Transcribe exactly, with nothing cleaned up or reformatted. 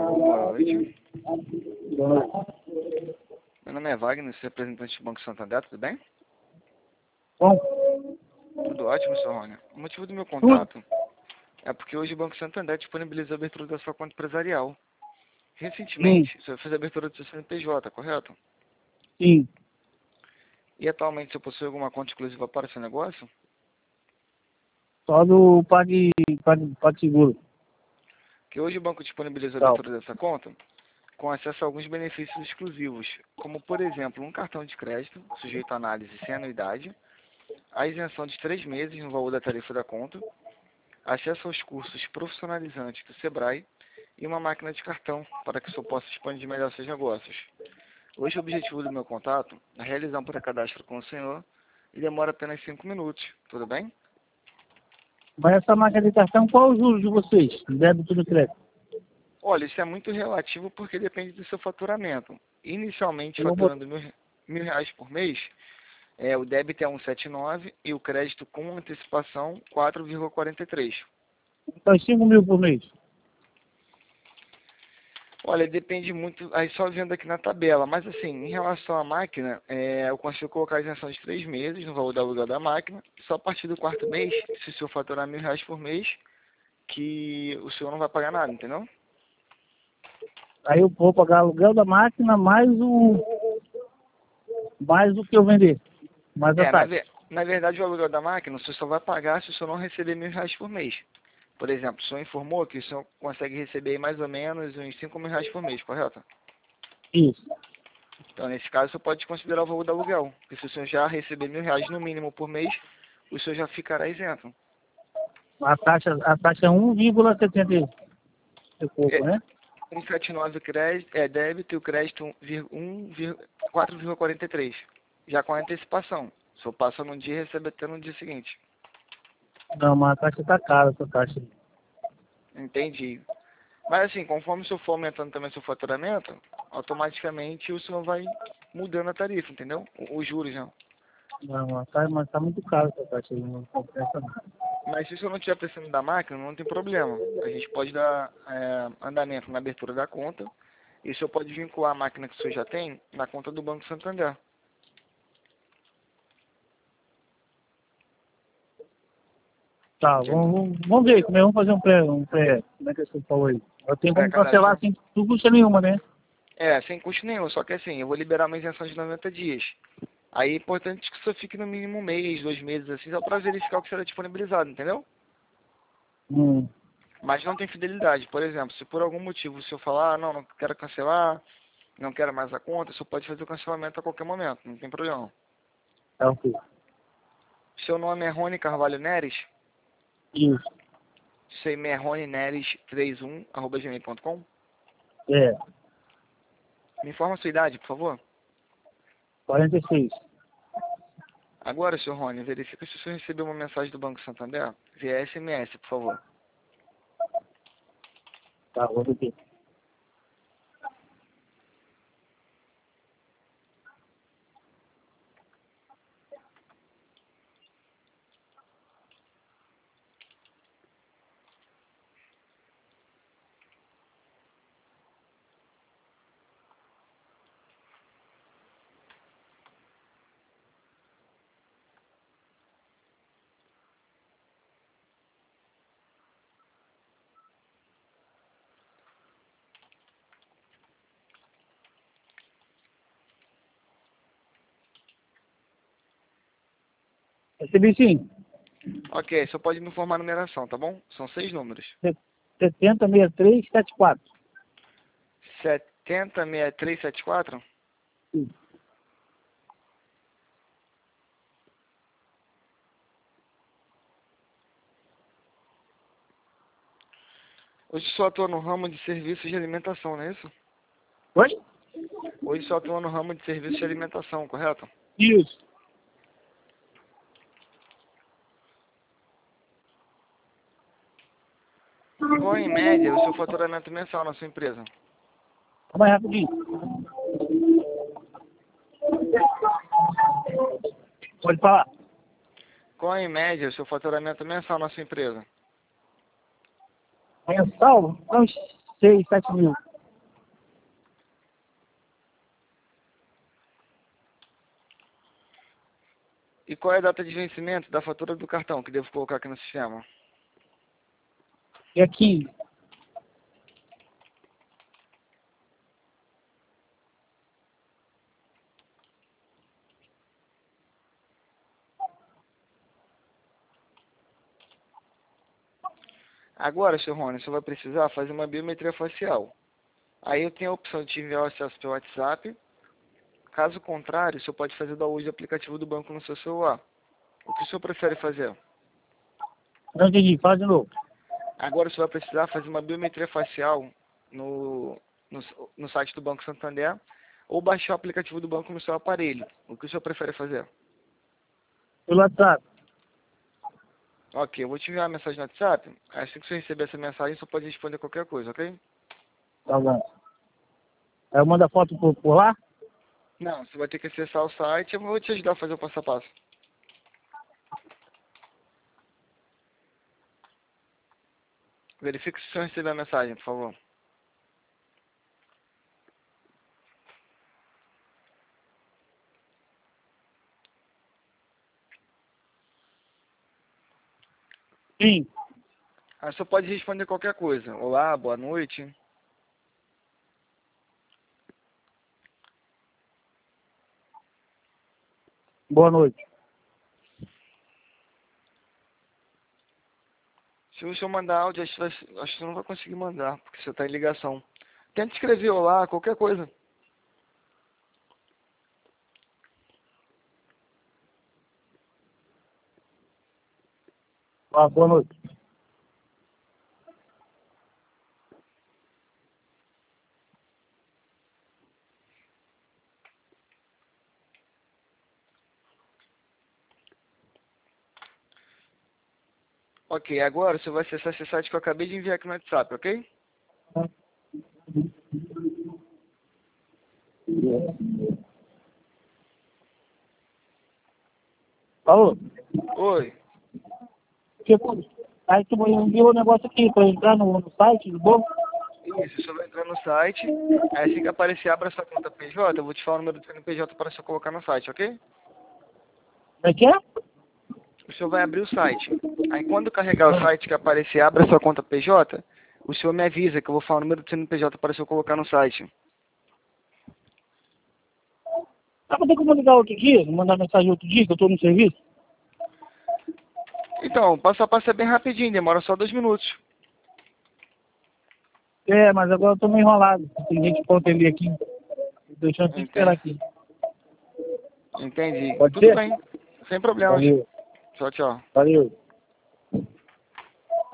Boa noite. Boa noite. Meu nome é Wagner, sou representante do Banco Santander, tudo bem? Bom, Tudo ótimo, senhor Rony. O motivo do meu tudo. contato é porque hoje o Banco Santander disponibiliza a abertura da sua conta empresarial. Sim, Recentemente, o senhor fez a abertura do seu C N P J, correto? sim. E atualmente, o senhor possui alguma conta exclusiva para o seu negócio? Só do Pague, Pague, Pague Seguro. Que hoje o banco disponibiliza a Tal. abertura dessa conta com acesso a alguns benefícios exclusivos, como, por exemplo, um cartão de crédito sujeito à análise sem anuidade, a isenção de três meses no valor da tarifa da conta, acesso aos cursos profissionalizantes do Sebrae e uma máquina de cartão para que o senhor possa expandir melhor seus negócios. Hoje o objetivo do meu contato é realizar um pré-cadastro com o senhor e demora apenas cinco minutos, tudo bem? Mas essa máquina de cartão, qual os juros de vocês? Débito no crédito? Olha, isso é muito relativo porque depende do seu faturamento. Inicialmente Eu vou botar. faturando mil, mil reais por mês, é, o débito é um vírgula setenta e nove e o crédito com antecipação quatro vírgula quarenta e três. Então, cinco mil por mês. Olha, depende muito, aí só vendo aqui na tabela, mas assim, em relação à máquina, é, eu consigo colocar a isenção de três meses no valor da aluguel da máquina, só a partir do quarto mês, se o senhor faturar mil reais por mês, que o senhor não vai pagar nada, entendeu? Aí eu vou pagar aluguel da máquina mais o, mais o que eu vender. Mais a É, na, taxa. ve- na verdade o aluguel da máquina o senhor só vai pagar se o senhor não receber mil reais por mês. Por exemplo, o senhor informou que o senhor consegue receber aí mais ou menos uns cinco mil reais por mês, correto? Isso. Então, nesse caso, o senhor pode considerar o valor do aluguel. Porque se o senhor já receber mil reais no mínimo por mês, o senhor já ficará isento. A taxa, a taxa é um vírgula setenta e pouco, É, né? um vírgula setenta e nove crédito, é débito e o crédito um, quatro vírgula quarenta e três. Já com a antecipação. O senhor passa num dia e recebe até no dia seguinte. Não, mas a taxa tá cara, essa taxa. Entendi. Mas assim, conforme o senhor for aumentando também seu faturamento, automaticamente o senhor vai mudando a tarifa, entendeu? O- Os juros, não. Não, mas tá, mas tá muito caro essa taxa aí, não compensa não. Mas se o senhor não estiver precisando da máquina, não tem problema. A gente pode dar é, andamento na abertura da conta e o senhor pode vincular a máquina que o senhor já tem na conta do Banco Santander. Tá, Entendeu? vamos, vamos, vamos ver, como é, vamos fazer um pré, um pré, como é que você falou aí? Eu tenho como cancelar Pré-cadastro. assim, não custa nenhuma, né? É, sem custo nenhum, só que assim, eu vou liberar uma isenção de noventa dias. Aí é importante que o senhor fique no mínimo um mês, dois meses, assim, só para verificar o que será disponibilizado, entendeu? Hum, Mas não tem fidelidade. Por exemplo, se por algum motivo o senhor falar, ah, não, não quero cancelar, não quero mais a conta, o senhor pode fazer o cancelamento a qualquer momento, não tem problema. tá ok. Seu nome é Rony Carvalho Neres? Isso, Seu e-mail é rony neres trinta e um arroba gmail ponto com? é, Me informa a sua idade, por favor. quarenta e seis. Agora, senhor Rony, verifica se o senhor recebeu uma mensagem do Banco Santander via S M S, por favor. Tá, vou repetir. Recebi sim. Ok, só pode me informar a numeração, tá bom? São seis números. setenta, sessenta e três, setenta e quatro. setenta, sessenta e três, setenta e quatro? Sim. Hoje só atua no ramo de serviços de alimentação, não é isso? Oi? Hoje só atua no ramo de serviços de alimentação, correto? Isso. Qual, em média, o seu faturamento mensal na sua empresa? Calma aí, rapidinho. Pode falar. Qual, em média, o seu faturamento mensal na sua empresa? Mensal, uns seis, sete mil. E qual é a data de vencimento da fatura do cartão que devo colocar aqui no sistema? Dia quinze. Agora, senhor Rony, você vai precisar fazer uma biometria facial. Aí eu tenho a opção de te enviar o acesso pelo WhatsApp. Caso contrário, o senhor pode fazer download do aplicativo do banco no seu celular. O que o senhor prefere fazer? Não entendi, fala de novo. Agora você vai precisar fazer uma biometria facial no, no, no site do Banco Santander ou baixar o aplicativo do banco no seu aparelho. O que o senhor prefere fazer? Pelo WhatsApp. Ok, eu vou te enviar uma mensagem no WhatsApp. Assim que você receber essa mensagem, você pode responder qualquer coisa, ok? Tá bom. Aí eu mando a foto por, por lá? Não, você vai ter que acessar o site. Eu vou te ajudar a fazer o passo a passo. Verifique se o senhor recebeu a mensagem, por favor. Sim. Aí você pode responder qualquer coisa. Olá, boa noite. Boa noite. Se o senhor mandar áudio, acho que vai- acho que você não vai conseguir mandar, porque você está em ligação. Tenta escrever olá, qualquer coisa. Ah, boa noite. Ok, agora você vai acessar esse site que eu acabei de enviar aqui no WhatsApp, ok? Alô? Oi. Tipo, aí tu me enviou o negócio aqui pra entrar no, no site do banco. Isso, você vai entrar no site. Aí assim que aparecer, abra sua conta P J. Eu vou te falar o número do C N P J para você colocar no site, ok? Como é que é? O senhor vai abrir o site. Aí quando carregar o site que aparecer, abra sua conta P J. O senhor me avisa que eu vou falar o número do C N P J para o senhor colocar no site. Ah, mas tem como ligar outro dia? Mandar mensagem outro dia que eu tô no serviço? Então, o passo a passo é bem rapidinho, demora só dois minutos. É, mas agora eu tô meio enrolado. Tem gente pra atender aqui. Deixando você esperar Entendi. aqui. Entendi. Pode Tudo ser? bem. Sem problemas. Valeu. Tchau, tchau. Valeu.